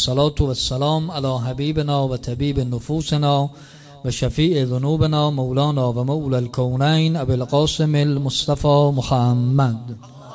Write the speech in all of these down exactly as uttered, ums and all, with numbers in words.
الصلاة والسلام على حبیبنا و طبیب نفوسنا و شفیع ذنوبنا مولانا و مولا الکونین ابی القاسم المصطفى محمد.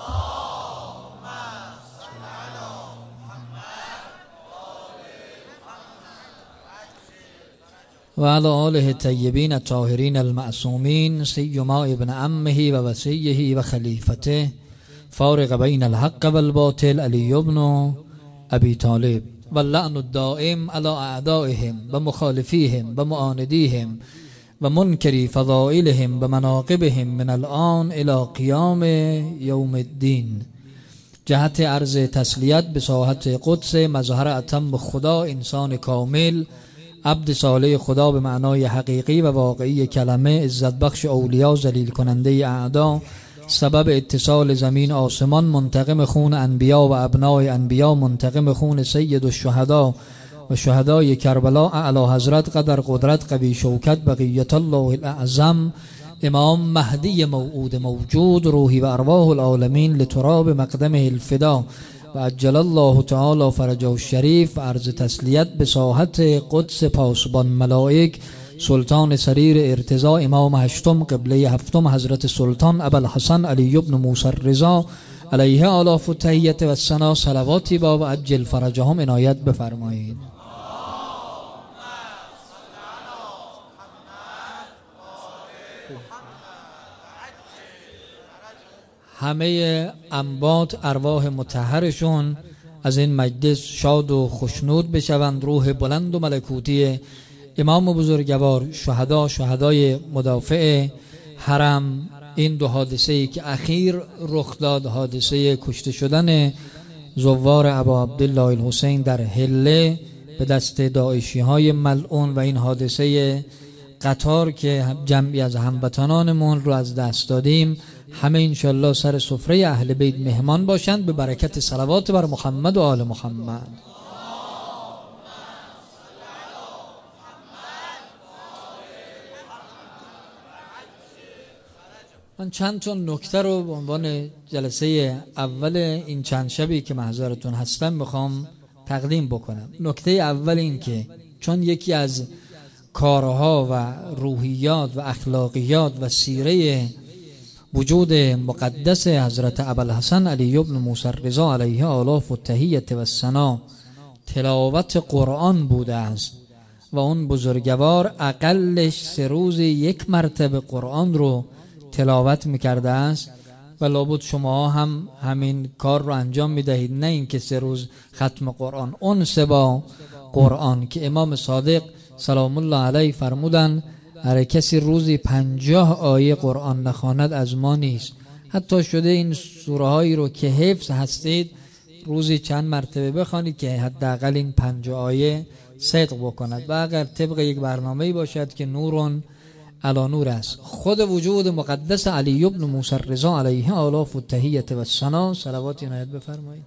و علی آله الطیبین الطاهرین المعصومین سیما ابن عمه و وصیه و خلیفته فارق بین الحق والباطل علی ابن ابی طالب و اللعن الدائم علی اعدائهم و مخالفیهم و معاندیهم و منکری فضائلهم و مناقبهم من الان الی قیام یوم الدین. جهت عرض تسلیت به ساحت قدس مظهر اتم خدا، انسان کامل، عبد صالح خدا به معنای حقیقی و واقعی کلمه، عزت بخش اولیاء، ذلیل کننده اعدا، سبب اتصال زمین آسمان، منتقم خون انبیا و ابنای انبیا، منتقم خون سید الشهدا و شهدای کربلا، اعلی حضرت قدر قدرت قوی شوکت بقیت الله الاعظم، امام مهدی موعود موجود، روحی و ارواح العالمین لتراب مقدمه الفدا و عجل الله تعالی فرجه الشریف. و عرض تسلیت به ساحت قدس پاسبان ملائک، سلطان سریر ارتضا، امام هشتم قبله هفتم حضرت سلطان ابوالحسن علی بن موسی الرضا علیه آلاف التحیة و الثنا، صلواتی با و عجل فرجهم عنایت بفرمایید. همه انبات ارواح مطهرشون از این مجلس شاد و خوشنود بشوند. روح بلند و ملکوتی امام بزرگوار، شهدا، شهدای مدافع حرم، این دو حادثه‌ای که اخیر رخ داد، حادثه کشته شدن زوار ابا عبدالله الحسین در حله به دست داعشی های ملعون و این حادثه قطار که جمعی از هموطنانمون رو از دست دادیم، همه انشالله سر سفره اهل بیت مهمان باشند به برکت صلوات بر محمد و آل محمد. من چند تا نکته رو به عنوان جلسه اول این چند شبی که محضرتون هستم میخوام تقدیم بکنم. نکته اول این که چون یکی از کارها و روحیات و اخلاقیات و سیره وجود مقدس حضرت ابوالحسن علی بن موسی الرضا علیه آلاف التحیة و الثنا تلاوت قرآن بوده است و اون بزرگوار اقلش سه روز یک مرتبه قرآن رو تلاوت میکرده است و لابد شما هم همین کار رو انجام میدهید، نه اینکه سه روز ختم قرآن. اون سه با قرآن که امام صادق سلام الله علیه فرمودن هر کسی روزی پنجاه آیه قرآن نخواند از ما نیست. حتی شده این سوره هایی رو که حفظ هستید روزی چند مرتبه بخوانید که حداقل این پنجاه آیه صدق بکند و اگر طبق یک برنامه‌ای باشد که نورون علی نور است. خود وجود مقدس علی بن موسی الرضا علیه آلاف التحیة و الثنا، صلوات عنایت بفرمایید.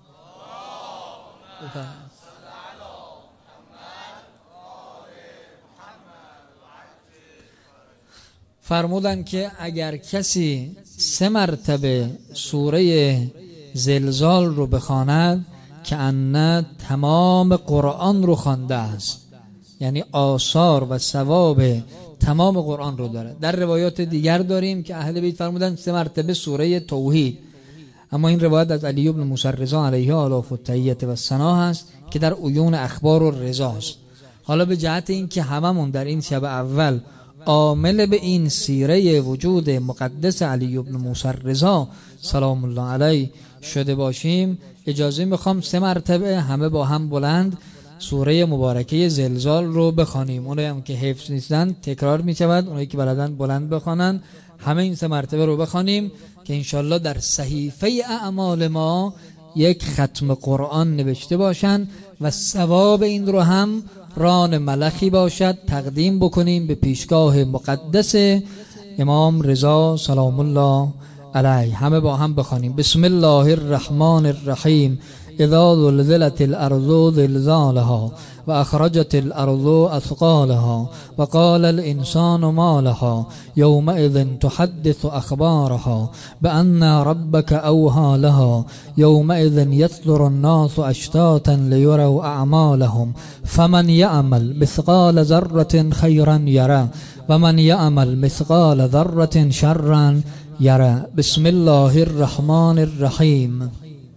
فرمودن که اگر کسی سه مرتبه سوره زلزال رو بخواند که ان تمام قرآن رو خوانده است، یعنی آثار و ثواب تمام قرآن رو داره. در روایات دیگر داریم که اهل بیت فرمودن سه مرتبه سوره توحید، اما این روایت از علی بن موسی الرضا علیه آلاف التحیة و الثنا هست که در عیون اخبار و رضاست. حالا به جهت این که هممون در این شب اول عامل به این سیره وجود مقدس علی بن موسی الرضا سلام الله علیه شده باشیم، اجازه میخوام سه مرتبه همه با هم بلند سوره مبارکه زلزال رو بخوانیم. اونایی هم که حفظ نیستن تکرار میشود، اونایی که بلدن بلند بخوانن. همه این سه مرتبه رو بخوانیم که انشالله در صحیفه اعمال ما یک ختم قرآن نوشته باشن و ثواب این رو هم ران ملخی باشد تقدیم بکنیم به پیشگاه مقدس امام رضا سلام الله علیه. همه با هم بخوانیم. بسم الله الرحمن الرحیم. اذا زلزلت الارض زلزالها و اخرجت الارض اثقالها و قال الانسان ما لها یومئذ تحدث اخبارها بان ربك اوحى لها یومئذ یصدر الناس اشتاتا لیروا اعمالهم فمن یعمل مثقال ذره خیرا یره و من یعمل مثقال ذره شرا یره. بسم الله الرحمن الرحیم.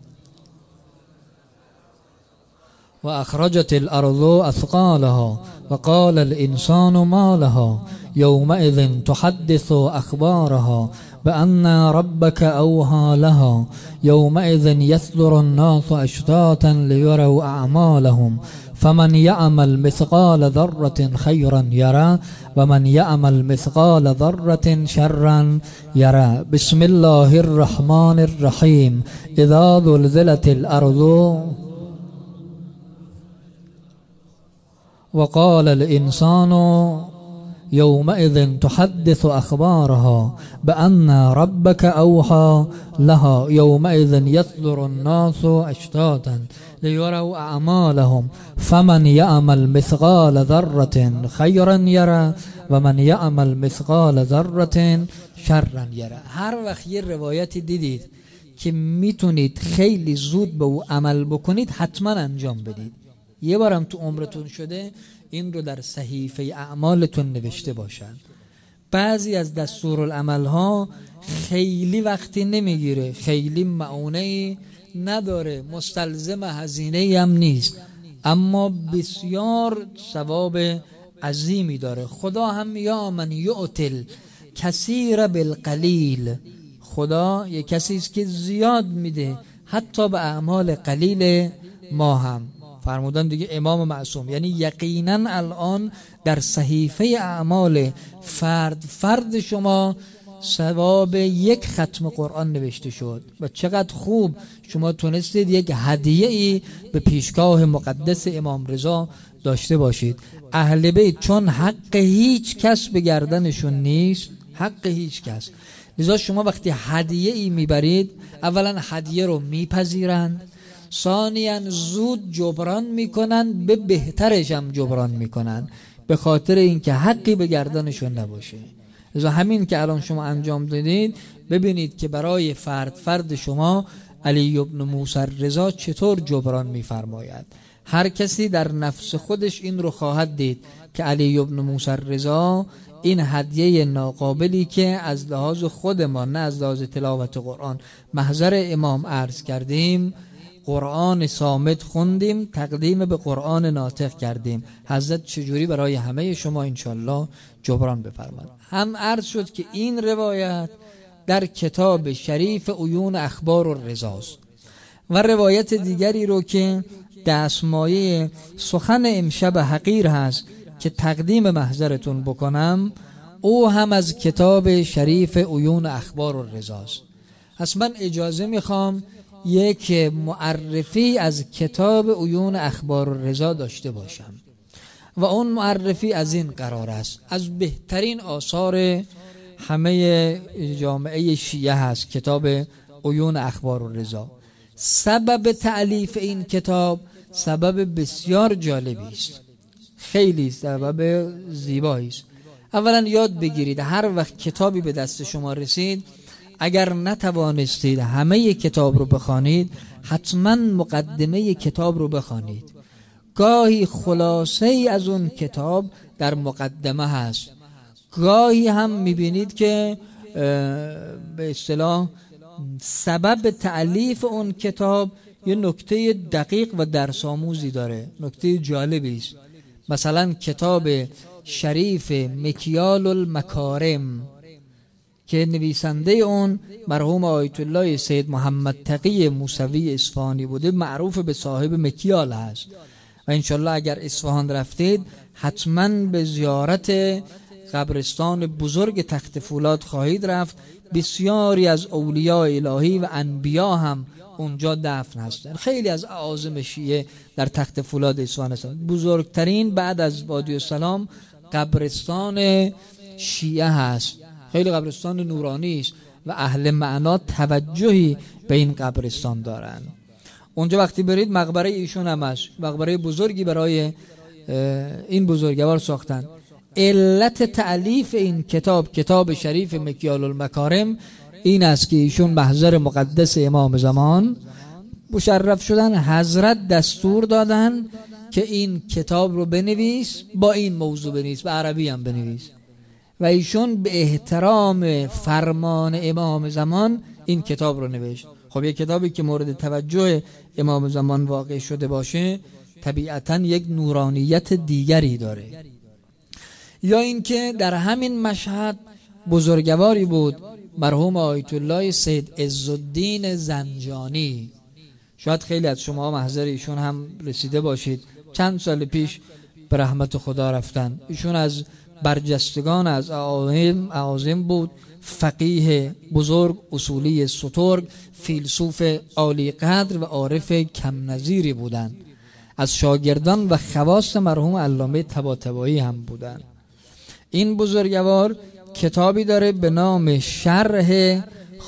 و اخرجت الارض اثقالها و قال الانسان ما لها یومئذ تحدث اخبارها بان ربك اوحى لها یومئذ یصدر الناس اشتاتا لیروا اعمالهم فمن یعمل مثقال ذره خیرا یره و من یعمل مثقال ذره شرا یره. بسم الله الرحمن الرحیم. اذا زلزلت الارض وقال الإنسان يومئذ تحدث أخبارها بأن ربك أوحى لها يومئذ يصدر الناس أشتاتا ليروا أعمالهم فمن يعمل مثقال ذرة خيرا يرى ومن يعمل مثقال ذرة شرا يرى. هر وقت یه روایتی دیدید که میتونید خیلی زود به او عمل بکنید حتما انجام بدید. یه بارم تو عمرتون شده این رو در صحیفه اعمالتون نوشته باشن. بعضی از دستورالعمل ها خیلی وقتی نمیگیره، خیلی معونه نداره، مستلزم هزینه هم نیست، اما بسیار ثواب عظیمی داره. خدا هم یا من یعتل کثیر بالقلیل، خدا یک کسی است که زیاد میده حتی به اعمال قلیل ما هم. فرمودن دیگه امام معصوم، یعنی یقینا الان در صحیفه اعمال فرد فرد شما ثواب یک ختم قرآن نوشته شد و چقدر خوب شما تونستید یک هدیه ای به پیشگاه مقدس امام رضا داشته باشید. اهل بیت چون حق هیچ کس به گردنشون نیست، حق هیچ کس، لذا شما وقتی هدیه ای میبرید اولا هدیه رو میپذیرند، ثانیاً زود جبران میکنن، به بهترش هم جبران میکنن به خاطر اینکه حقی به گردنشون نباشه. لذا همین که الان شما انجام دادید ببینید که برای فرد فرد شما علی ابن موسی رضا چطور جبران میفرماید. هر کسی در نفس خودش این رو خواهد دید که علی ابن موسی رضا این هدیه ناقابلی که از لحاظ خودمان نه از لحاظ تلاوت قرآن محضر امام عرض کردیم، قرآن صامت خوندیم، تقدیم به قرآن ناطق کردیم، حضرت چجوری برای همه شما انشالله جبران بفرماید. هم عرض شد که این روایت در کتاب شریف عیون اخبار الرضاست و روایت دیگری رو که دستمایه سخن امشب حقیر هست که تقدیم محضرتون بکنم، او هم از کتاب شریف عیون اخبار الرضاست. پس من اجازه میخوام یک معرفی از کتاب عیون اخبار الرضا داشته باشم و اون معرفی از این قرار است: از بهترین آثار همه جامعه شیعه هست کتاب عیون اخبار الرضا. سبب تألیف این کتاب سبب بسیار جالبی است، خیلی سبب زیبایی است. اولا یاد بگیرید هر وقت کتابی به دست شما رسید، اگر نتوانستید همه کتاب رو بخوانید، حتما مقدمه کتاب رو بخوانید. گاهی خلاصه ای از اون کتاب در مقدمه هست، گاهی هم میبینید که به اصطلاح سبب تألیف اون کتاب یه نکته دقیق و درس آموزی داره، نکته جالبی است. مثلا کتاب شریف مکیال المکارم که نویسنده اون مرحوم آیت الله سید محمد تقی موسوی اصفهانی بوده، معروف به صاحب مکیال هست و انشالله اگر اصفهان رفتید حتما به زیارت قبرستان بزرگ تخت فولاد خواهید رفت. بسیاری از اولیاء الهی و انبیا هم اونجا دفن هستند. خیلی از اعاظم شیعه در تخت فولاد اصفهان هستند. بزرگترین بعد از وادی السلام قبرستان شیعه هست، خیلی قبرستان نورانی است و اهل معنا توجهی به این قبرستان دارند. اونجا وقتی برید مقبره ایشون هم هست، مقبره بزرگی برای این بزرگوار ساختن. علت تألیف این کتاب، کتاب شریف مکیال المکارم، این است که ایشون محضر مقدس امام زمان مشرف شدن، حضرت دستور دادن که این کتاب رو بنویس، با این موضوع بنویس، به عربی هم بنویس، و ایشون به احترام فرمان امام زمان این کتاب رو نوشت. خب یک کتابی که مورد توجه امام زمان واقع شده باشه طبیعتاً یک نورانیت دیگری داره. یا اینکه در همین مشهد بزرگواری بود مرحوم آیت الله سید عزالدین زنجانی، شاید خیلی از شما محضر ایشون هم رسیده باشید، چند سال پیش به رحمت خدا رفتن. ایشون از برجستگان از اعاظم اعاظم بود، فقیه بزرگ، اصولی سترگ، فیلسوف عالی قدر و عارف کم نظیری بودند. از شاگردان و خواص مرحوم علامه طباطبایی هم بودند. این بزرگوار کتابی داره به نام شرح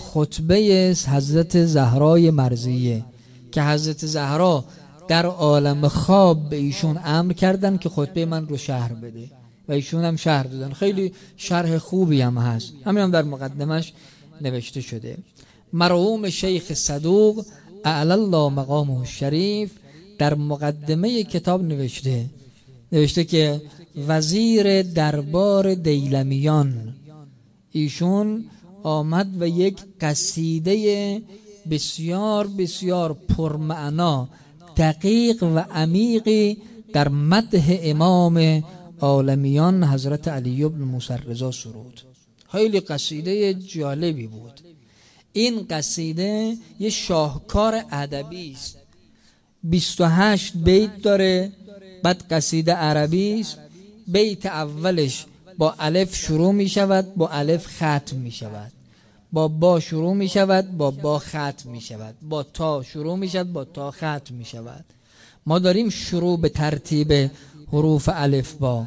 خطبه حضرت زهرای مرضیه که حضرت زهرا در عالم خواب به ایشون امر کردن که خطبه من رو شرح بده و ایشون هم شرح دادن. خیلی شرح خوبی هم هست، همین هم در مقدمش نوشته شده. مرحوم شیخ صدوق اعلی الله مقامه الشریف در مقدمه کتاب نوشته نوشته که وزیر دربار دیلمیان ایشون آمد و یک قصیده بسیار بسیار پرمعنا، دقیق و عمیقی در مدح امام عالمیان حضرت علی بن موسی رضا سرود. خیلی قصیده جالبی بود. این قصیده یه شاهکار ادبی است، بیست و هشت بیت داره، بعد قصیده عربی است. بیت اولش با الف شروع می شود، با الف ختم می شود، با با شروع می شود، با با ختم می شود، با تا شروع می شود، با تا ختم می شود. ما داریم شروع به ترتیب حروف الف با،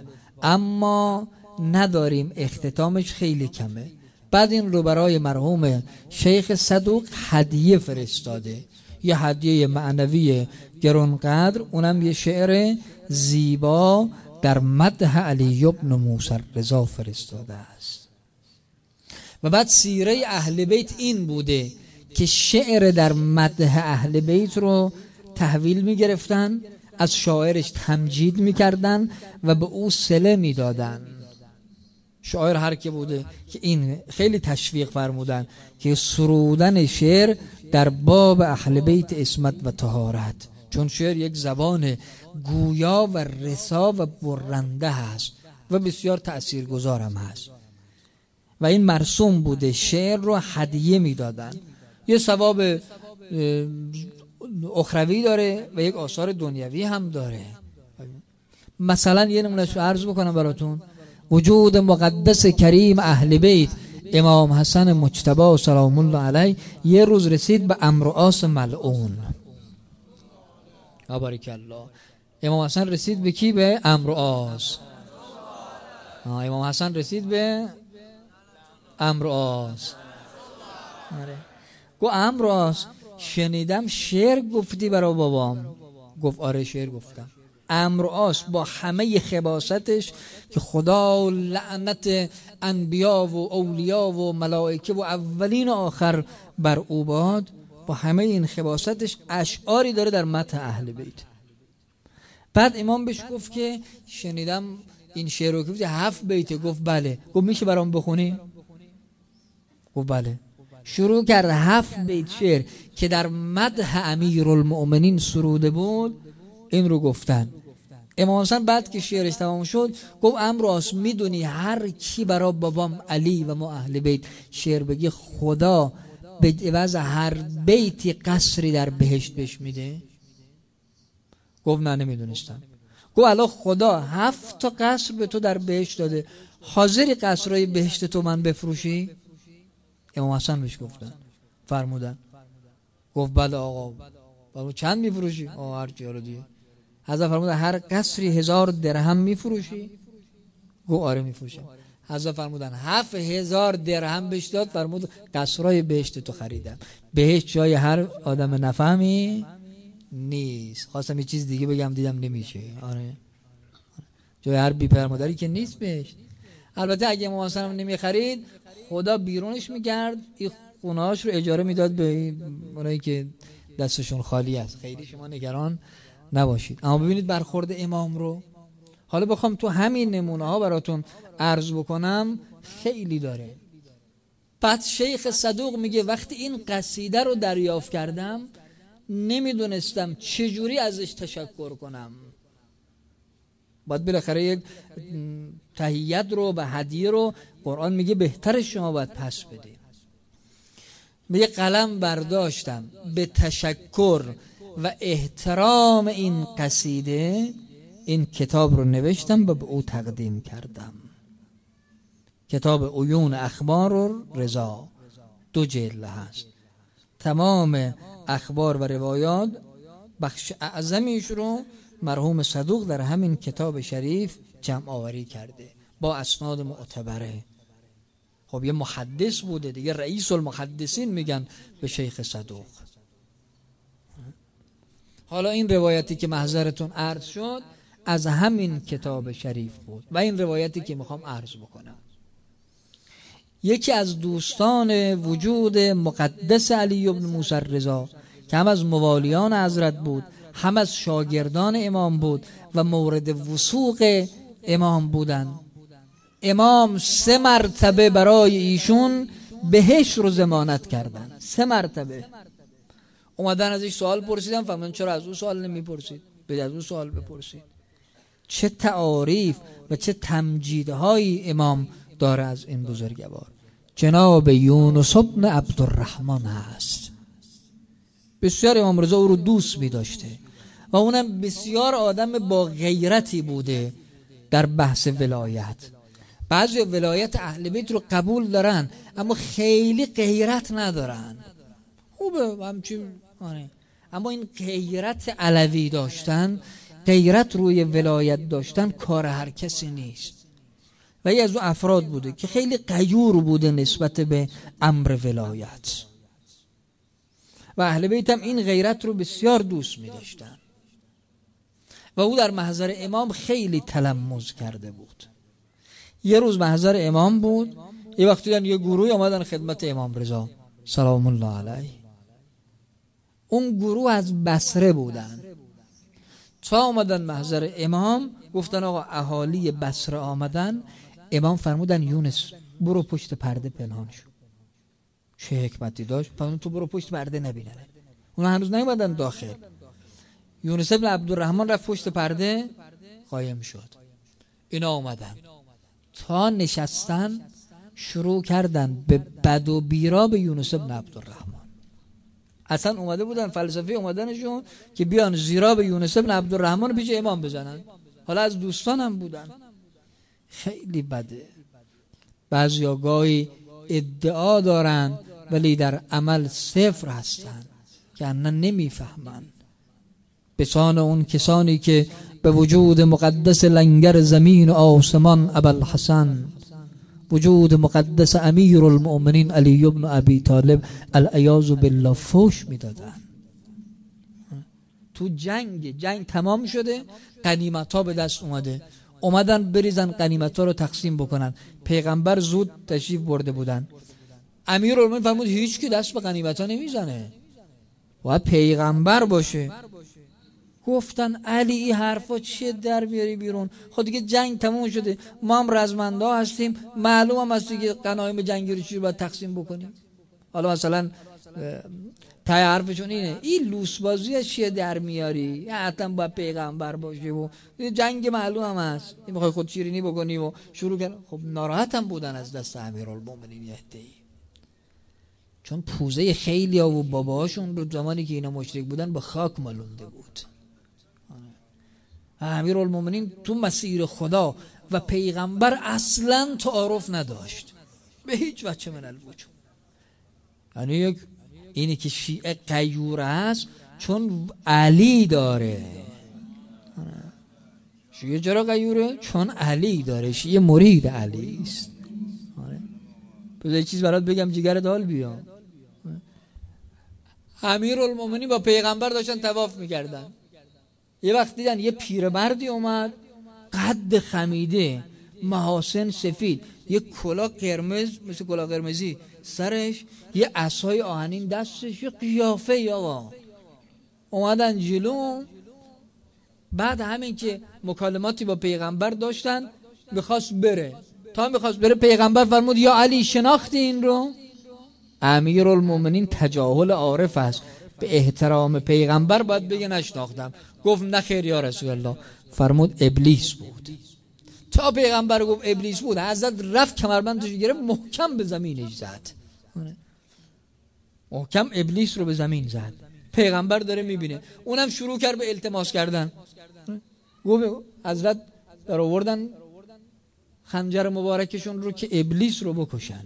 اما نداریم اختتامش خیلی کمه. بعد این رو برای مرحوم شیخ صدوق هدیه فرستاده، یه هدیه معنوی گرانقدر، اونم یه شعر زیبا در مدح علی بن موسی رضا فرستاده است. و بعد سیره اهل بیت این بوده که شعر در مدح اهل بیت رو تحویل می گرفتن، از شاعرش تمجید می کردن و به او صله می دادن. شاعر هر که بوده که این خیلی تشویق فرمودن که سرودن شعر در باب اهل بیت عصمت و طهارت، چون شعر یک زبان گویا و رسا و برنده هست و بسیار تأثیرگذار هم هست و این مرسوم بوده. شعر رو هدیه میدادن، یه ثواب اخروی داره و یک آثار دنیوی هم داره. مثلا یه نمونهش عرض بکنم براتون. وجود مقدس کریم اهل بیت امام حسن مجتبی سلام الله علیه یه روز رسید به عمرو عاص ملعون. بارک الله. امام حسن رسید به کی؟ به عمرو عاص. امام حسن رسید به عمرو عاص. آره. گو عمرو عاص شنیدم شعر گفتی برای بابام. گفت آره شعر گفتم. عمرو عاص با همه خباستش که خدا لعنت انبیا و اولیا و ملائکه و اولین و آخر بر او باد، با همه این خباستش اشعاری داره در مدح اهل بیت. بعد امام بهش گفت که شنیدم این شعر رو گفتی هفت بیته. گفت بله. گفت میشه برام بخونی؟ گفت بله. شروع کرد هفت بیت شعر که در مدح امیرالمؤمنین سروده بود این رو گفتن. امام حسن بعد که شعرش تمام شد گفت عمرو عاص میدونی هر کی برای بابام علی و ما اهل بیت شعر بگی خدا به عوض هر بیتی قصری در بهشت بهش میده؟ گفت نه نمیدونستم. گفت الان خدا هفت تا قصر به تو در بهشت داده، حاضری قصرهای بهشت تو من بفروشی؟ امام حسن بهش گفتن فرمودن. گفت بله آقا. بابا چند میفروشی؟ آقا هر چی رو دیگه. حضرت فرمودن هر قصری هزار درهم میفروشی؟ گفت آره میفروشم. حضرت فرمودن هفت هزار درهم بهش داد. فرمود قصرهای بهشت تو خریدم. بهشت جای هر آدم نفهمی نیست. خواستم یه چیز دیگه بگم دیدم نمیشه. آره جای هر بی پدر مادری که نیست بهش. البته اگه امام حسن نمیخرید خدا بیرونش میکرد، این خونه‌هاش رو اجاره میداد به اونایی که دستشون خالی است. خیلی شما نگران نباشید. اما ببینید برخورد امام رو. حالا بخوام تو همین نمونه ها براتون عرض بکنم خیلی داره. بعد شیخ صدوق میگه وقتی این قصیده رو دریافت کردم نمیدونستم چجوری ازش تشکر کنم. باید بالاخره یک تحیت رو و هدیه رو قرآن میگه بهتر شما باید پس بده. میگه قلم برداشتم به تشکر و احترام این قصیده این کتاب رو نوشتم و به او تقدیم کردم. کتاب عیون اخبار و رضا دو جلد هست. تمام اخبار و روایات بخش اعظمیش رو مرحوم صدوق در همین کتاب شریف جمع آوری کرده با اسناد معتبره. خب یه محدث بوده دیگه، رئیس المحدثین میگن به شیخ صدوق. حالا این روایتی که محضرتون عرض شد از همین کتاب شریف بود و این روایتی که میخوام عرض بکنم. یکی از دوستان وجود مقدس علی بن موسی رضا که هم از موالیان حضرت بود هم از شاگردان امام بود و مورد وثوق امام بودن. امام سه مرتبه برای ایشون بهشت رو ضمانت کردن. سه مرتبه اومدن ازش سوال پرسیدن، فرمودن چرا از اون سوال نمیپرسید؟ برید از اون سوال بپرسید. چه تعاریف و چه تمجیدهای امام داره از این بزرگوار. جناب یونس ابن عبدالرحمن هست. بسیار امام رضا او رو دوست می داشته و اونم بسیار آدم با غیرتی بوده در بحث ولایت. بعضی ولایت اهل بیت رو قبول دارن اما خیلی غیرت ندارن. خوبه همچین آره. اما این غیرت علوی داشتن، غیرت روی ولایت داشتن کار هر کسی نیست. و یه از اون افراد بوده که خیلی غیور بوده نسبت به امر ولایت و اهل بیت هم این غیرت رو بسیار دوست می داشتن و او در محضر امام خیلی تلمذ کرده بود. یه روز محضر امام بود، یه وقتی دیدن یه گروه اومدن خدمت امام رضا سلام الله علیه. اون گروه از بصره بودن. تا اومدن محضر امام گفتن آقا اهالی بصره آمدن. امام فرمودن یونس برو پشت پرده پنهان شو. چه حکمتی داشت؟ فرمودن تو برو پشت پرده نبینن. اونا هنوز نیومدن داخل. یونس ابن عبدالرحمن رفت پشت پرده قایم شد. اینا اومدن تا نشستن شروع کردن به بد و بیرا به یونس ابن عبدالرحمن. اصلا اومده بودن فلسفه اومدنشون که بیان زیرا به یونس ابن عبدالرحمن پیش امام بزنن. حالا از دوستان هم بودن. خیلی بده. بعضی گاهی ادعا دارن ولی در عمل صفر هستن که انا نمیفهمن. بسان اون کسانی که به وجود مقدس لنگر زمین و آسمان ابوالحسن، وجود مقدس امیر المؤمنین علی بن ابی طالب العیاذ بالله فوش میدادن. تو جنگ جنگ تمام شده، غنیمت ها به دست اومده، اومدن بریزن غنیمت ها رو تقسیم بکنن. پیغمبر زود تشریف برده بودن. امیر المؤمنین فرمود هیچ کی دست به غنیمت ها نمیزنه، باید پیغمبر باشه. گفتن علی این حرفا چیه در میاری بیرون؟ خود دیگه جنگ تموم شده، ما هم رزمنده هستیم، معلوم هم هست که غنایم جنگی رو چی رو باید تقسیم بکنیم. حالا مثلا تای حرفشون اینه این لوس بازی چیه در میاری؟ حتما باید پیغمبر باشه و جنگ معلوم هم هست، این میخوای خود شیرینی بکنی و شروع کن. خب ناراحت هم بودن از دست امیرالمومنین عده‌ای، چون پوزه خیلی ها و باباهاشون رو زمانی که اینا مشرک بودن به خاک مالونده بود. امیرالمومنین تو مسیر خدا و پیغمبر اصلا تعارف نداشت به هیچ وجه من الوجود. یعنی یک اینی که شیعه غیوره هست چون علی داره. شیعه چرا غیوره؟ چون علی داره. شیعه مرید علی است. بذار یه چیز برات بگم جگرت حال بیا. امیرالمومنین با پیغمبر داشتن طواف میکردن. یه وقت دیدن یه پیرمردی اومد، قد خمیده، محاسن سفید، یه کلاه قرمز مثل کلاه قرمزی سرش، یه عصای آهنین دستش، یه قیافه. یا اومدن جلو. بعد همین که مکالماتی با پیغمبر داشتن میخواست بره، تا میخواست بره پیغمبر فرمود یا علی شناختی این رو؟ امیرالمومنین تجاهل عارف است، به احترام پیغمبر باید بگه نشناختم. گفت نه خیر یا رسول الله. فرمود ابلیس بود. تا پیغمبر گفت ابلیس بود، حضرت رفت کمربندش گرفت محکم به زمینش زد، محکم ابلیس رو به زمین زد. پیغمبر داره میبینه، اونم شروع کرد به التماس کردن. گفت حضرت در آوردن خنجر مبارکشون رو که ابلیس رو بکشن.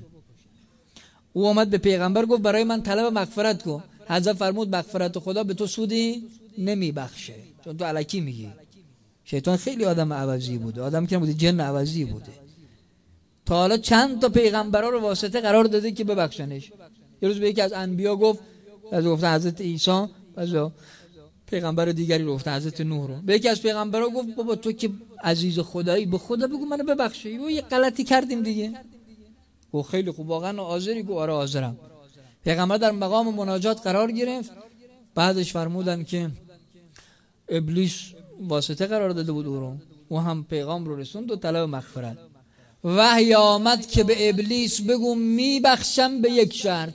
او آمد به پیغمبر گفت برای من طلب مغفرت کن. حضرت فرمود مغفرت خدا به تو سودی نمیبخشه، چون تو الکی میگی. شیطان خیلی آدم عوضی بوده، آدم که نبوده، جن عوضی بوده. تا حالا چند تا پیغمبرا رو واسطه قرار داده که ببخشنش. یه روز به یکی از انبیا گفت، از گفتن حضرت عیسی، از پیغمبر دیگری رو گفتن حضرت نوح رو. به یکی از پیغمبرا گفت بابا تو که عزیز خدایی، به خدا بگو منو ببخشه، یه غلطی کردیم دیگه. گفت خیلی خوب، واقعا حاضری؟ گفت آره حاضرم. پیغمبر در مقام مناجات قرار گرفت. بعدش فرمودن که ابلیس واسطه قرار داده بود او رو، و هم پیغام رو رسوند و طلب مغفرت. وحی آمد که به ابلیس بگو میبخشم به یک شرط.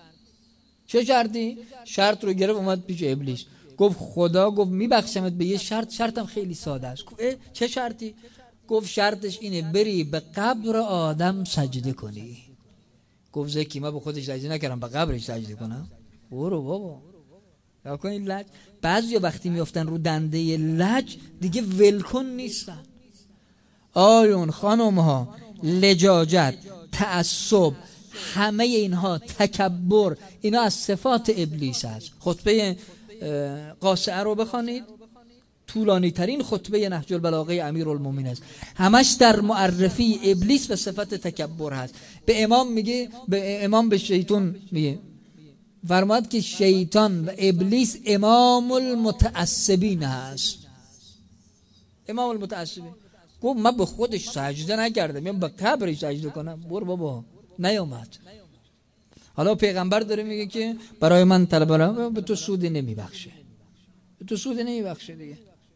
چه شرطی؟ شرط رو گرفت اومد پیش ابلیس گفت خدا گفت میبخشمت به یه شرط، شرطم خیلی ساده است. گفت چه شرطی؟ گفت شرطش اینه بری به قبر آدم سجده کنی. گفت زکی من به خودش سجده نکردم، به قبرش سجده کنم؟ برو بابا. یا کن این لج. بعضی وقتی میافتن رو دنده لج دیگه ولکن نیستن. آیون خانم ها، لجاجت، تعصب، همه اینها، تکبر، اینا از صفات ابلیس است. خطبه قاسعه رو بخوانید، طولانی ترین خطبه نهج البلاغه امیرالمومنین است، همش در معرفی ابلیس و صفت تکبر هست. به امام میگه، به امام به شیطان میگه، فرماد که شیطان و ابلیس امام المتعصبین هست. امام المتعصبین. گفت من به خودش سجده نکردم، من به قبرش سجده کنم؟ برو بابا، نیامد. حالا پیغمبر داره میگه که برای من طلب، به تو سودی نمیبخشه، به تو سودی نمیبخشه دیگه.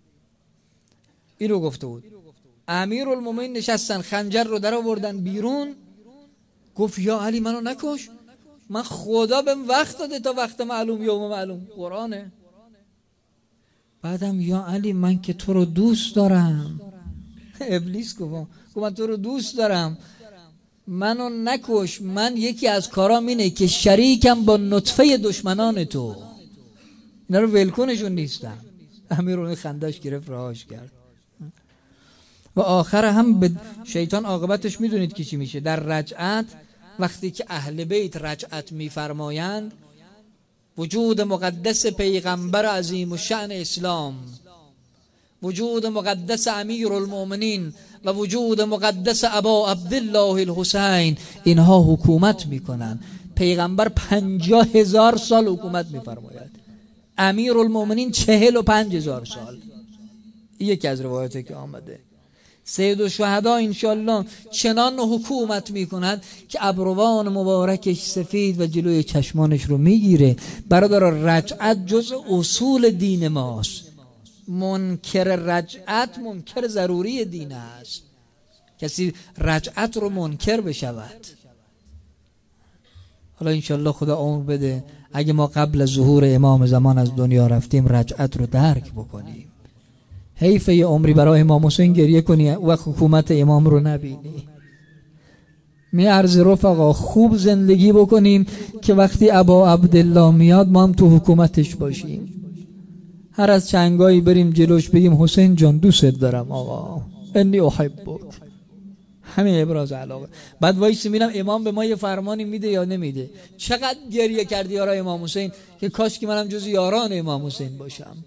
این رو گفته بود. امیرالمومنین نشستن، خنجر رو در آوردن بیرون. گفت یا علی منو نکش، من خدا بهم وقت داده تا وقت معلوم، یوم معلوم، قرآنه. بعدم یا علی من که تو رو دوست دارم. ابلیس گفت من تو رو دوست دارم، منو نکش، من یکی از کارام اینه که شریکم با نطفه دشمنان تو. اینا رو ولکنشون نیستم. امیرالمومنین خندش گرفت، رهاش کرد. و آخر هم به شیطان عاقبتش میدونید که چی میشه؟ در رجعت وقتی که اهل بیت رجعت میفرمایند، وجود مقدس پیغمبر عظیم الشأن اسلام، وجود مقدس امیرالمومنین و وجود مقدس ابا عبدالله الحسین، اینها حکومت میکنن. پیغمبر پنجاه هزار سال حکومت میفرماید، امیرالمومنین چهل و پنج هزار سال. یکی از روایاتی که آمده. سید الشهدا انشالله چنان حکومت میکند که ابروان مبارکش سفید و جلوی چشمانش رو میگیره. برادر، رجعت جز اصول دین ماست. منکر رجعت منکر ضروری دین است. کسی رجعت رو منکر بشود. حالا انشالله خدا عمر بده اگه ما قبل از ظهور امام زمان از دنیا رفتیم رجعت رو درک بکنیم. حیفه یه عمری برای امام حسین گریه کنی و حکومت امام رو نبینی. می عرض رفقا خوب زندگی بکنیم که وقتی ابا عبدالله میاد ما هم تو حکومتش باشیم. هر از چنگایی بریم جلوش بگیم حسین جان دوست دارم آقا، انی احبک، همین ابراز علاقه. بعد وایس میرم امام به ما یه فرمانی میده یا نمیده. چقدر گریه کردی یارا امام حسین که کاش که منم جز یاران امام حسین باشم.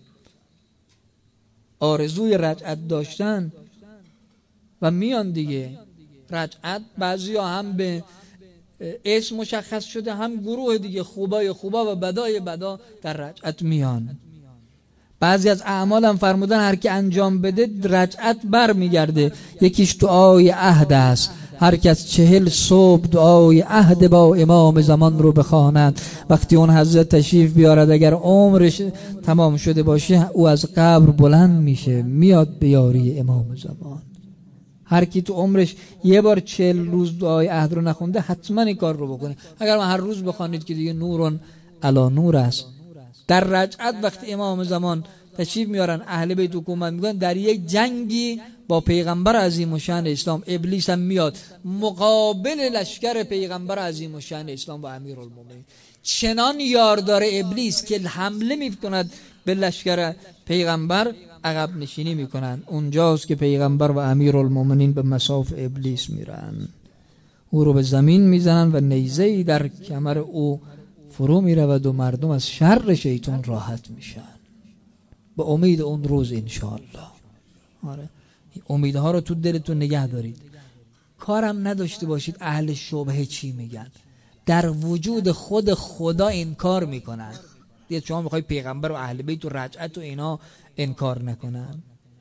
آرزوی رجعت داشتن و میان دیگه. رجعت بعضی ها هم به اسم مشخص شده، هم گروه دیگه خوبای خوبا و بدای بدا در رجعت میان. بعضی از اعمال هم فرمودن هر کی انجام بده رجعت بر میگرده. یکیش دعای عهد است، هر کس چهل صبح دعای عهد با امام زمان رو بخواند، وقتی اون حضرت تشریف بیارد اگر عمرش تمام شده باشه او از قبر بلند میشه میاد به یاری امام زمان. هر کی تو عمرش یه بار چهل روز دعای عهد رو نخونده حتما این کار رو بکنه. اگر ما هر روز بخوانید که دیگه نورون علی نور است. در رجعت وقتی امام زمان تشریف میارن اهل بیت حکومت میکنن، در یک جنگی با پیغمبر عظیم الشأن اسلام ابلیس هم میاد مقابل لشکر پیغمبر عظیم الشأن اسلام و امیرالمومنین. چنان یاردار ابلیس که حمله میکند به لشکر پیغمبر عقب نشینی میکنن. اونجاست که پیغمبر و امیرالمومنین به مصاف ابلیس میرن، او رو به زمین میزنن و نیزه‌ای در کمر او فرو میرود و مردم از شر شیطان راحت میشن به امید اون روز انشاءالله. آره امیدها رو تو دلتون نگه دارید. کارم نداشته باشید اهل شبهه چی میگن، در وجود خود خدا انکار میکنن. دیگه شما میخوای پیغمبر و اهل بیت و رجعت و اینا انکار نکنن.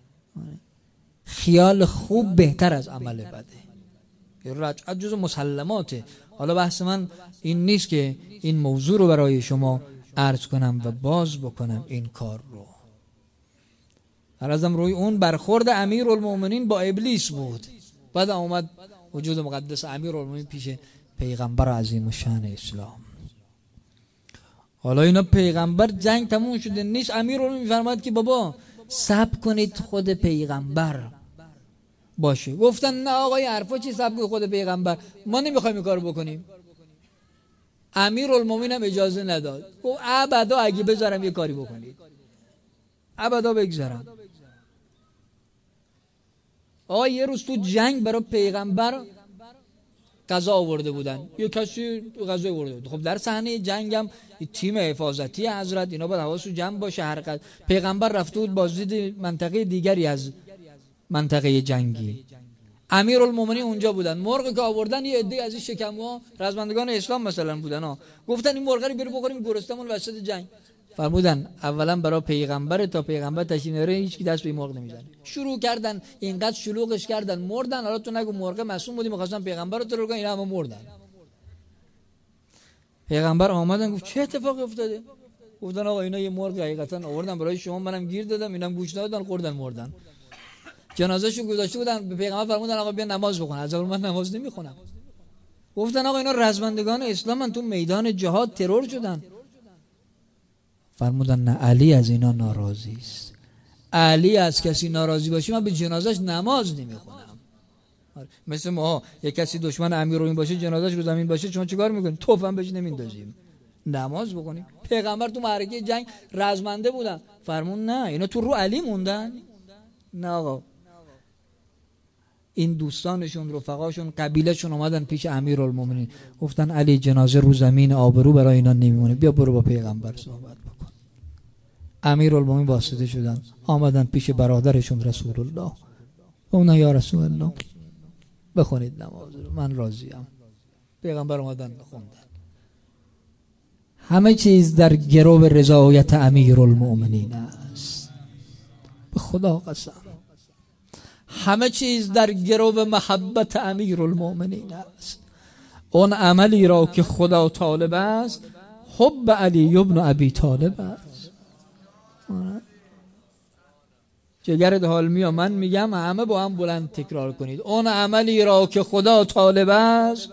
خیال خوب بهتر از عمل بده. رجعت جز مسلماته. حالا بحث من این نیست که این موضوع رو برای شما عرض کنم و باز بکنم این کار رو. عرضم روی اون برخورد امیرالمومنین با ابلیس بود. بعد اومد وجود مقدس امیرالمومنین پیش پیغمبر عظیم الشأن اسلام. حالا اینا پیغمبر جنگ تموم شده نیست، امیرالمومنین میفرماد که بابا صبر کنید خود پیغمبر باشه. گفتن نه آقای حرفا چی صبر کنید خود پیغمبر، ما نمیخوایم این کارو بکنیم. امیرالمومنین هم اجازه نداد. گفت ابدا اگه بذارم یه کاری بکنید ابدا بگذارم. آقا یه روز تو جنگ برای پیغمبر غذا آورده بودن، یه کسی غذا آورده بود. خب در صحنه جنگ هم تیم حفاظتی حضرت اینا باید حواسشون جمع باشه. هر قد پیغمبر رفته بود بازدید منطقه دیگری از منطقه جنگی، امیرالمومنین اونجا بودن. مرغ که آوردن یه عده از این شکم‌ها رزمندگان اسلام مثلا بودن ها، گفتن این مرغ رو بریم بخوریم گرسنمون وسط جنگ. فرمودن اولا برای پیغمبر تا پیغمبر تشریف نیاره هیچ کی دست به مرغ نمیزنه. شروع کردن اینقدر شلوغش کردن مردن. حالا تو نگو مرغ معصوم بودی می‌خواستن پیغمبر رو ترور کنن، اینا هم مردن. پیغمبر آمدن گفت چه اتفاقی افتاده؟ گفتن آقا اینا یه مرغ حقیقتا آوردن برای شما، منم گیر دادم اینم گوش ندادن خوردن مردن. جنازه‌شو گذاشته بودن به پیغمبر فرمودن آقا بیا نماز بخون. از اول من نماز نمیخونم. گفتن آقا اینا رزمندگان اسلامن تو میدان جهاد ترور شدن. فرمودن نه علی از اینا ناراضی است. علی از کسی ناراضی باشه من به جنازش نماز نمیخونم. مثل ما یک کسی دشمن امیرالمومنین باشه جنازش رو زمین باشه شما چیکار میکنید؟ توفم بهش نمیندازیم، نماز بخونیم. پیغمبر تو معرکه جنگ رزمنده بودن، فرمون نه اینا تو رو علی موندن. نه آقا این دوستانشون رفقاشون قبیلهشون اومدن پیش امیرالمومنین گفتن علی جنازه رو زمین آبرو برای اینا نمیمونه، بیا برو با پیغمبر صحبت بکن. امیرالمومنین واسطه شدن آمدن پیش برادرشون رسول الله. اونا یا رسول الله بخونید نماز رو من راضیم. پیغمبر اومدن خوندن. همه چیز در گرو رضایت امیرالمومنین است. به خدا قسم همه چیز در گرو محبت امیرالمومنین است. اون عملی را که خدا طالب است حب علی ابن ابی طالب است. جگرت حال میا من میگم همه با هم بلند تکرار کنید. اون عملی را که خدا طالب است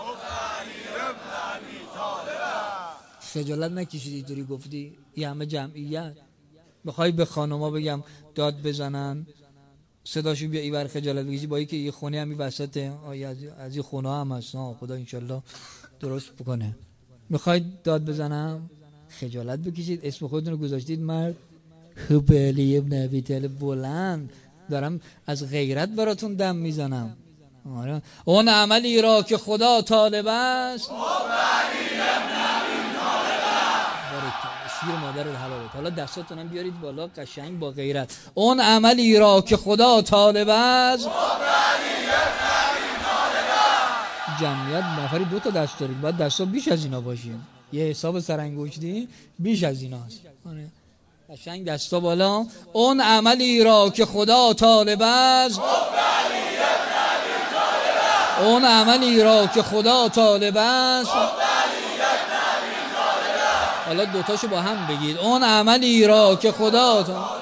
خجالت نکشید اینطوری گفتی. یه همه جمعیت میخوای به خانوما بگم داد بزنن صداشون بیا ایور خجالت بکشی با اینکه یه خونه هم این وسطه از این خونه هم هست خدا انشالله درست بکنه. میخواید داد بزنم خجالت بکشید اسم خودتون رو گذاشتید مرد حب علی ابن ابی طالب بلند دارم از غیرت براتون دم میزنم. آره اون عملی را که خدا طالب است شیر مادر حلالت. حالا دستاتون هم بیارید بالا قشنگ با غیرت. اون عملی را که خدا طالب است جمعیت نفری دو تا دست دارید، باید دستا بیش از اینا باشیم. یه حساب سرانگشتی بیش از ایناست. قشنگ دستا بالا. اون عملی را که خدا طالب است، اون عملی را که خدا طالب است. حالا دوتاشو با هم بگید. اون عملی را که خدا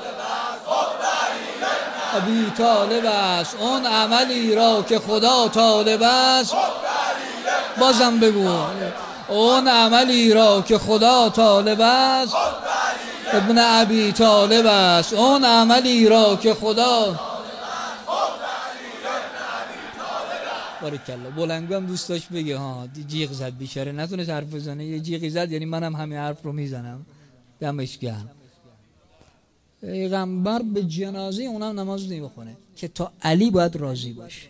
ابی طالب است، اون عملی را که خدا طالب است. بازم بگو. اون عملی را که خدا طالب است ابن ابی طالب است. اون عملی را که خدا بارکالله. بلنگو هم دوست داشت بگه ها، جیغ زد بیچاره، نتونست حرف بزنه، یه جیغی زد، یعنی منم همین حرف رو میزنم. دمش گرم. پیغمبر به جنازه اونم نماز نمیخونه که تا علی باید راضی باشه.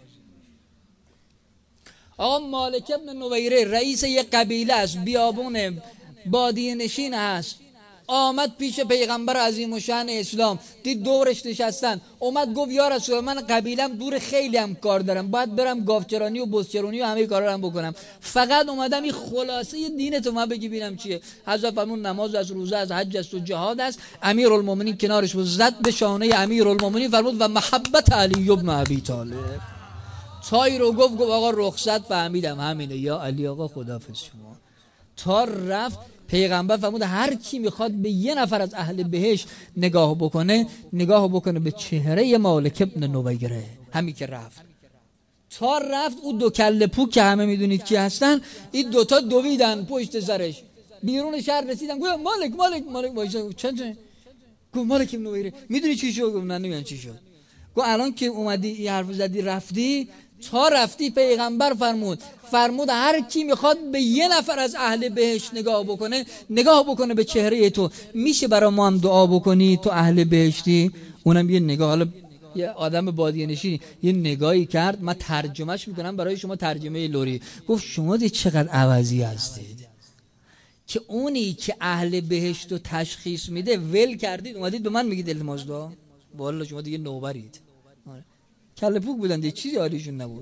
آقا مالک ابن نویره رئیس یک قبیله است، بیابون بادیه نشین هست، آمد پیش پیغمبر عظیم الشأن اسلام، دید دورش نشستن، اومد گفت یا رسول الله، من قبیلم دور، خیلی هم کار دارم، باید برم گاوچرانی و بزچرانی و همه کارا رو هم بکنم، فقط اومدم این خلاصه دینتو من بگی ببینم چیه. حضرت فرمود نماز از، روزه از، حج است و جهاد است. امیرالمومنین کنارش بود، زد به شانه امیرالمومنین، فرمود و محبت علی ابن ابی طالب. تای رو گفت، گفت آقا رخصت، فهمیدم همینه، یا علی آقا خداحافظ شما. تا رفت پیغمبر فرمود هر کی میخواد به یه نفر از اهل بهشت نگاه بکنه، نگاه بکنه به چهره مالک ابن نویره. همین که رفت، تا رفت او دو کله پوک که همه میدونید کی هستن، این دوتا دویدن پشت سرش، بیرون شهر رسیدن، گفت مالک مالک مالک وایسا. چند چند گفت مالک ابن نویره میدونی چی شد؟ گفت نه نمیدونم چی شد. گفت الان که اومدی این حرف زدی رفتی، تا رفتی پیغمبر فرمود فرمود هر کی میخواد به یه نفر از اهل بهشت نگاه بکنه، نگاه بکنه به چهره تو. میشه برای ما هم دعا بکنی تو اهل بهشتی؟ اونم یه نگاه، حالا یه آدم بادیه نشین یه نگاهی کرد، من ترجمهش میکنم برای شما، ترجمه لوری. گفت شما دید چقدر عوضی هستید که اونی که اهل بهشت رو تشخیص میده ول کردید، اومدید به من میگید التماس دعا. والله شما دیگه نوبرید. کله پوک بودن دیگه، چیزی حالیشون نبود،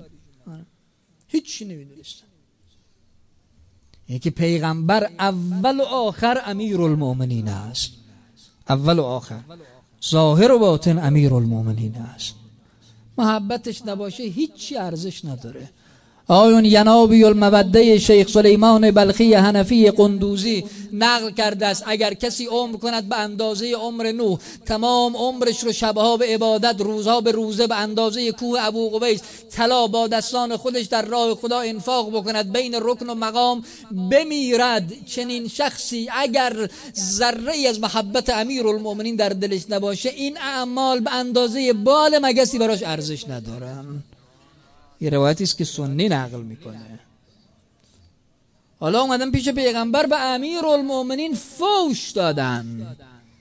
هیچی نمیدونستن. یعنی که پیغمبر اول و آخر امیرالمومنین است، اول و آخر، ظاهر و باطن امیرالمومنین است. محبتش نباشه هیچی ارزش نداره. آیون ینابی الموده شیخ سلیمان بلخی حنفی قندوزی نقل کرده است اگر کسی عمر کند به اندازه عمر نوح، تمام عمرش رو شبها به عبادت، روزها به روزه به اندازه کوه ابو قبیس طلا با دستان خودش در راه خدا انفاق بکند، بین رکن و مقام بمیرد، چنین شخصی اگر ذره ای از محبت امیرالمومنین در دلش نباشه، این اعمال به اندازه بال مگسی براش ارزش ندارن. یه روایتی است که سنی نقل میکنه. حالا اومدن پیش پیغمبر به امیرالمومنین فوش دادن،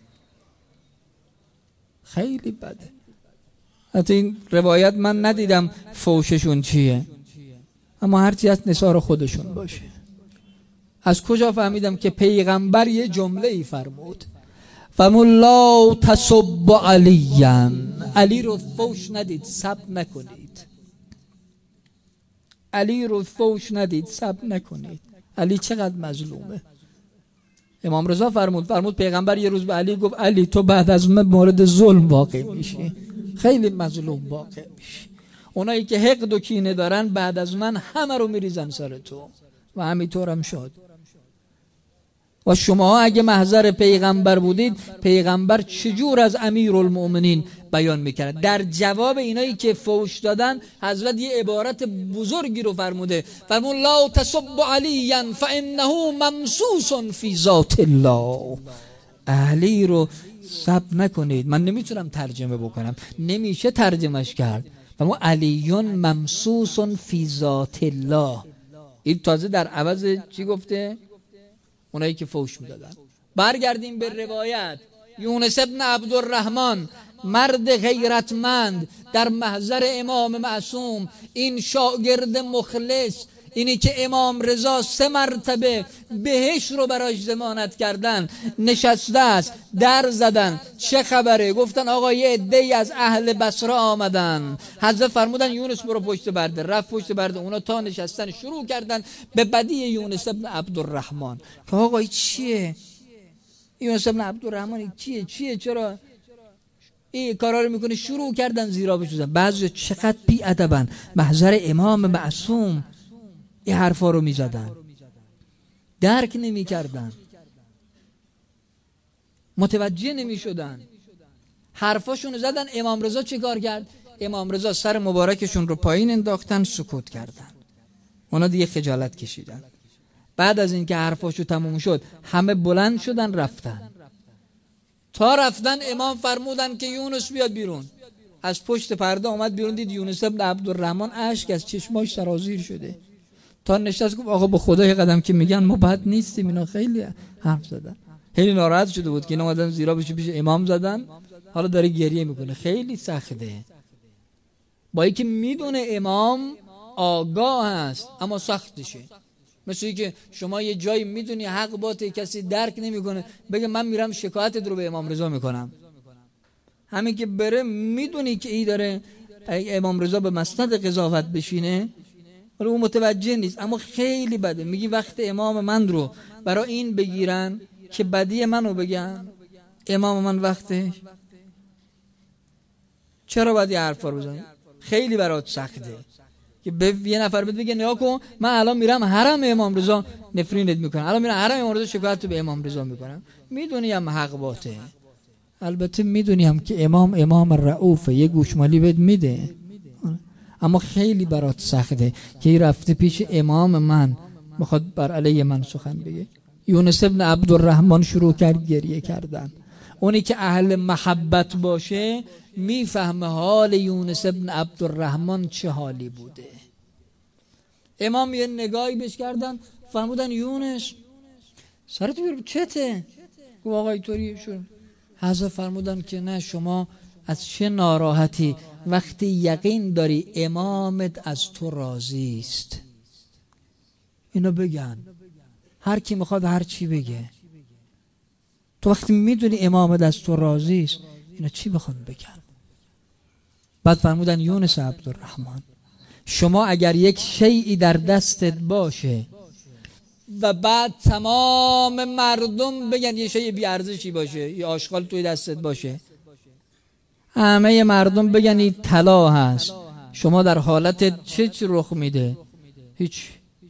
خیلی بده. حتی این روایت من ندیدم فوششون چیه، اما هرچی از نثار خودشون باشه. از کجا فهمیدم؟ که پیغمبر یه جمله ای فرمود، فرمود لا تسب علیًا، علی رو فوش ندید، سب نکنید. علی رو فوش ندید، سب نکنید. علی چقدر مظلومه. امام رضا فرمود فرمود پیغمبر یه روز به علی گفت علی تو بعد از من مورد ظلم واقع میشی، خیلی مظلوم واقع میشی. اونایی که حقد و کینه دارن بعد از من همه رو میریزن سر تو، و همینطورم شد. و شما اگه محضر پیغمبر بودید، پیغمبر چجور از امیرالمومنین بیان میکرد؟ در جواب اینایی که فوش دادن حضرت یه عبارت بزرگی رو فرموده، فرمود لا تسب علیًا فانه ممسوس فی ذات الله. علی رو سب نکنید. من نمیتونم ترجمه بکنم، نمیشه ترجمهش کرد. فرمود علیون ممسوس فی ذات الله. این تازه در عوض چی گفته؟ اونایی که فوش میدادن. برگردیم به روایت. یونس ابن عبدالرحمن مرد غیرتمند در محضر امام معصوم، این شاگرد مخلص، اینی که امام رضا سه مرتبه بهشت رو براش ضمانت کردن، نشسته است، در زدن چه خبره، گفتن آقا یه عده‌ای از اهل بصره آمدن، حضرت فرمودن یونس برو پشت برده، رفت پشت برده، اونا تا نشستن شروع کردن به بدی یونس ابن عبدالرحمن که آقا این چیه، یونس ابن عبدالرحمن چیه چیه چرا این کارا رو میکنه، شروع کردن زیرا شدن. بعضی چقدر بی ادبن، محضر امام معصوم این حرفا رو میزدن، درک نمیکردن، متوجه نمیشدن، حرفاشون زدن. امام رضا چه کار کرد؟ امام رضا سر مبارکشون رو پایین انداختن، سکوت کردن، اونا دیگه خجالت کشیدن. بعد از اینکه حرفاشو تموم شد همه بلند شدن رفتن. تا رفتن امام فرمودن که یونس بیاد بیرون. از پشت پرده آمد بیرون، دید یونس ابن عبدالرحمن اشک از چشماش سرازیر شده. تا نشست گفت آقا به خدا یه قدم که میگن ما بد نیستیم. اینا خیلی حرف زدن، خیلی ناراحت شده بود که اینا اومدن زیرا بشه پیش امام زدن، حالا داره گریه میکنه. خیلی سخته، با اینکه میدونه امام آگاه هست اما سختشه. مثل اینکه شما یه جایی میدونی حق باطل، کسی درک نمیکنه، بگه من میرم شکایتت رو به امام رضا میکنم. همین که بره میدونی که ای داره امام رضا به مسند قضاوت بشینه، ولی اون متوجه نیست. اما خیلی بده، میگی وقت امام من رو برای این بگیرن که بدی منو بگن، امام من وقتش چرا باید یه حرفا رو بزنی؟ خیلی برات سخته که به یه نفر بده بگه نیا کن من الان میرم حرم امام رضا نفرینت میکنم، الان میرم حرم امام رضا شکایت به امام رضا میکنم. میدونیم حق باته، البته میدونیم که امام امام رؤوفه، یه گوشمالی بهت میده، اما خیلی برات سخته که رفته پیش امام من میخواد بر علیه من سخن بگه. یونس ابن عبدالرحمن شروع کرد گریه کردن. اونی که اهل محبت باشه میفهمه حال یونس ابن عبدالرحمن چه حالی بوده. امام یه نگاهی بهش کردن، فرمودن یونس سرت بیرو چته؟ گفت آقا اینطوری شد. حضرت فرمودن که نه، شما از چه ناراحتی وقتی یقین داری امامت از تو راضی است. اینو بگن، هر کی میخواد هر چی بگه، تو وقتی میدونی امامت از تو راضی است اینا چی بخواد بگن؟ بعد فرمودن یونس عبدالرحمن شما اگر یک شیئی در دستت باشه و بعد تمام مردم بگن یه شیء بی ارزشی باشه، یه آشغال توی دستت باشه، همه مردم بگن این طلا هست، شما در حالت چه رخ میده؟ هیچ.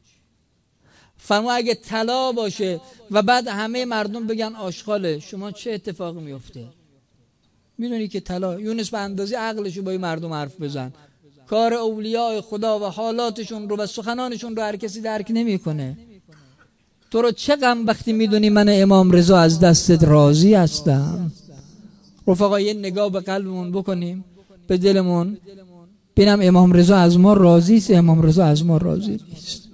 فرما اگه طلا باشه و بعد همه مردم بگن آشغاله، شما چه اتفاقی میفته؟ میدونی که طلا، یونس به اندازه عقلشو با این مردم حرف بزن، کار اولیاء خدا و حالاتشون رو و سخنانشون رو هر کسی درک نمیکنه. تو رو چه غم وقتی میدونی من امام رضا از دستت راضی هستم. رفقا یه نگاه به قلبمون بکنیم، به دلمون، ببینم امام رضا از ما راضی است، امام رضا از ما راضی نیست.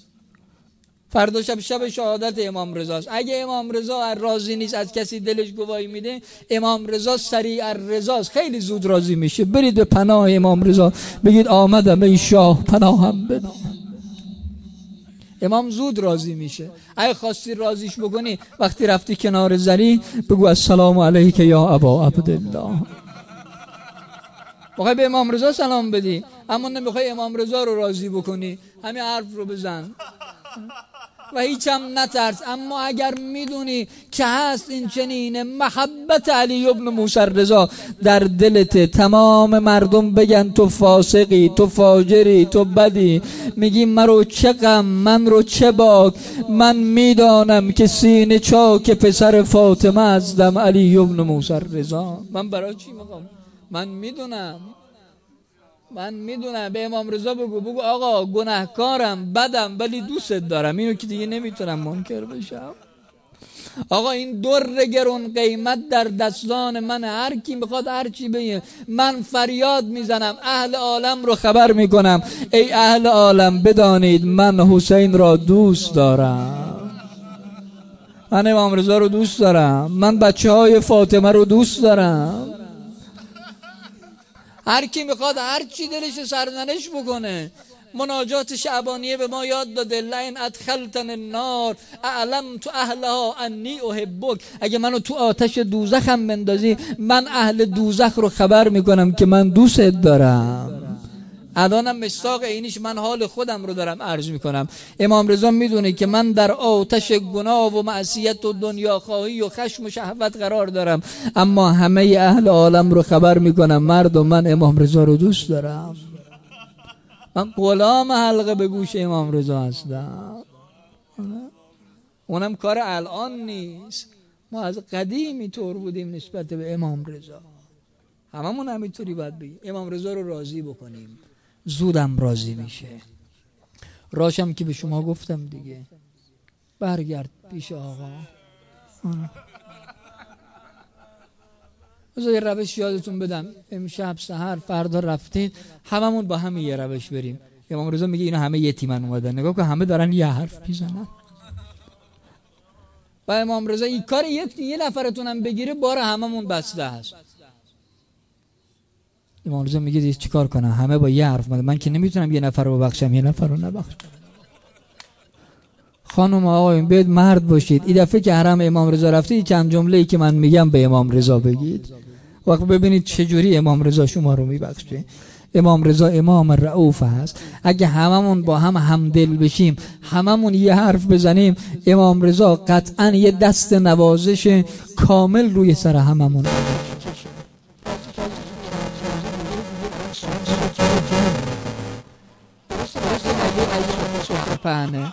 فردا شب شب شهادت امام رضاست. اگه امام رضا راضی نیست، از کسی دلش گواهی میده، امام رضا سریع الرضاست، خیلی زود راضی میشه. برید به پناه امام رضا بگید آمدم ای شاه پناهم بده. امام زود راضی میشه. اگه خواستی راضیش بکنی، وقتی رفتی کنار زری بگو السلام علیک یا ابا عبدالله. بخوای به امام رضا سلام بدی اما نمیخوای امام رضا رو راضی بکنی، همین حرف رو بزن و هیچ هم نترس. اما اگر میدونی که هست این چنین محبت علی ابن موسی رضا در دلت، تمام مردم بگن تو فاسقی، تو فاجری، تو بدی، میگی من رو چه غم، من رو چه باک، من میدانم که سینه چاک پسر فاطمه هستم علی ابن موسی رضا. من برای چی میخوام؟ من میدونم من میدونم به امام رضا بگو بگو آقا گناهکارم، بدم، ولی دوست دارم، اینو که دیگه نمیتونم منکر بشم. آقا این در گرون قیمت در دستان من، هر کی میخواد هر چی بگه، من فریاد میزنم، اهل عالم رو خبر میکنم ای اهل عالم بدانید من حسین را دوست دارم، من امام رضا رو دوست دارم، من بچه های فاطمه رو دوست دارم. هر کی میخواد هر چی دلش سرزنش بکنه، مناجات شعبانیه به ما یاد داده لئن ادخلتن النار اعلمت اهلها انی احبک. اگه منو تو آتش دوزخم بندازی، من اهل دوزخ رو خبر میکنم که من دوستت دارم. الانم مصداق عینیش من حال خودم رو دارم عرض میکنم. امام رضا میدونه که من در آتش گناه و معصیت و دنیاخواهی و خشم و شهوت قرار دارم، اما همه اهل عالم رو خبر میکنم مردم من امام رضا رو دوست دارم. من غلام حلقه به گوش امام رضا هستم. اونم کار الان نیست، ما از قدیمی طور بودیم نسبت به امام رضا. هممون همینطوری باید بگیم امام رضا رو راضی بکنیم، زودم راضی میشه. راشم که به شما گفتم دیگه، برگرد پیش آقا. بذار یه روش یادتون بدم، امشب سحر فردا رفتید هممون با هم یه روش بریم. امام رضا میگه اینا همه یتیمن اومدن، نگاه کن همه دارن یه حرف میزنن. و امام رضا این کار یک یه نفرتونم بگیره بار هممون بسته هست. امام رضا میگه چیکار کنم، همه با یه حرف اومدن، من که نمیتونم یه نفر رو ببخشم یه نفر رو نبخشم. خانم آقایون باید مرد باشید. این دفعه که حرم امام رضا رفتید چند جمله‌ای که من میگم به امام رضا بگید، وقت ببینید چجوری امام رضا شما رو میبخشه. امام رضا امام رؤوف هست. اگه هممون با هم همدل بشیم، هممون یه حرف بزنیم، امام رضا قطعا یه دست نوازش کامل روی سر هممون پهنه.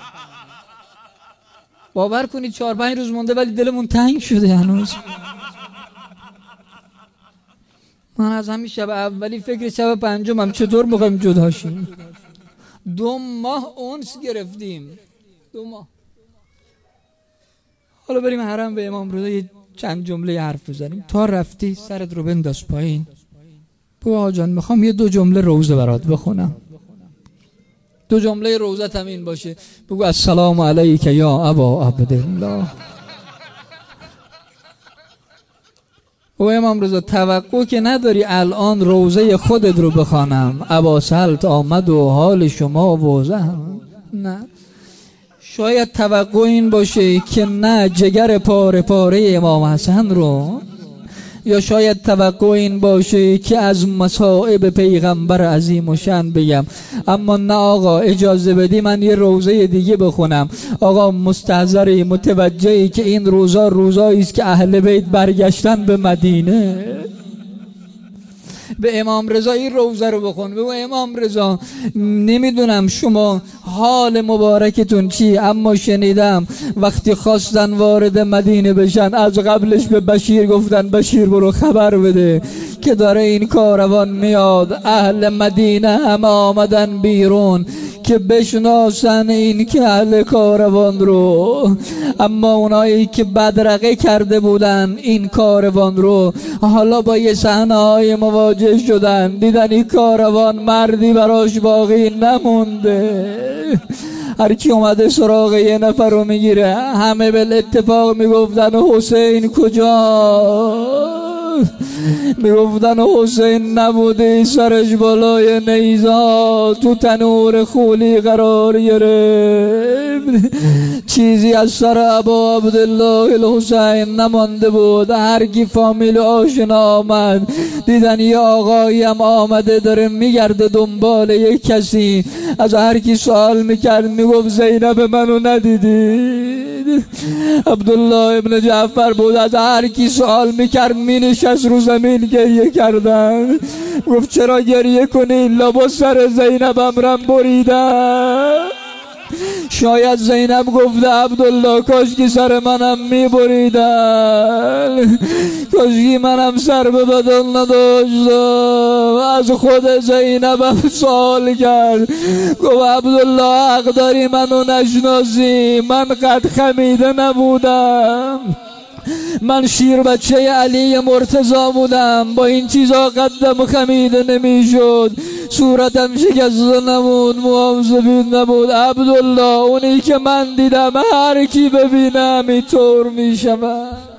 باور کنید چهار پنج روز مونده ولی دلمون تنگ شده هنوز. من از همین شب اولی فکر شب پنجمم چطور میخوایم جدا شیم. دو ماه اونس گرفتیم، دو ماه. حالا بریم حرم به امام رضا یه چند جمله حرف بزنیم. تا رفتی سرت رو بنداز پایین، بگو آقا جان میخوام یه دو جمله روزه برات بخونم. دو جمله روزت هم این باشه، بگو السلام علیک یا ابا عبدالله. و امام رضا توقع که نداری الان روزه خودت رو بخوانم، ابا سلط آمد و حال شما وضع. نه، شاید توقع این باشه که نه جگر پاره پاره امام حسن رو، یا شاید توقع این باشه که از مصائب پیغمبر عظیم و شان بگم. اما نه آقا، اجازه بدی من یه روزه دیگه بخونم. آقا مستحضری متوجهی که این روزا روزایی است که اهل بیت برگشتن به مدینه. به امام رضا این روزه رو بخون، بگو امام رضا نمیدونم شما حال مبارکتون چی، اما شنیدم وقتی خواستن وارد مدینه بشن از قبلش به بشیر گفتن بشیر برو خبر بده که داره این کاروان میاد. اهل مدینه هم آمدن بیرون که بشناسن این که اهل کاروان رو، اما اونایی که بدرقه کرده بودن این کاروان رو حالا با یه صحنه‌های مواجه شدن، دیدن این کاروان مردی براش باقی نمونده. هر کی اومده سراغ یه نفر رو میگیره، همه به اتفاق میگفتن حسین کجا؟ میگفتن حسین نبوده، سرش بالای نیزا تو تنور خولی قرار گرفت، چیزی از سر ابا عبدالله الحسین نمانده بود. هر کی فامیل آشنا آمد دیدن یه آقایی هم آمده داره میگرده دنبال یک کسی، از هر کی سوال میکرد میگفت زینب منو ندیدید؟ عبدالله ابن جعفر بود، از هر کی سوال میکرد مینشست رو زمین گریه کردن. گفت چرا گریه کنی؟ لباس سر زینب امرم بریدن. شاید زینب گفته عبدالله کاش که سر منم میبریدن، کاش که منم سر به بدن نداشتم. از خود زینبم سوال کرد، گفت عبدالله حق داری منو نشناسی، من قد خمیده نبودم، من شیر بچه علی مرتضی بودم، با این چیزا قدم خمیده نمیشد، صورتم شکسته نبود، موام سفید نبود. عبدالله اونی که من دیدم هر کی ببینم اینطور میشم.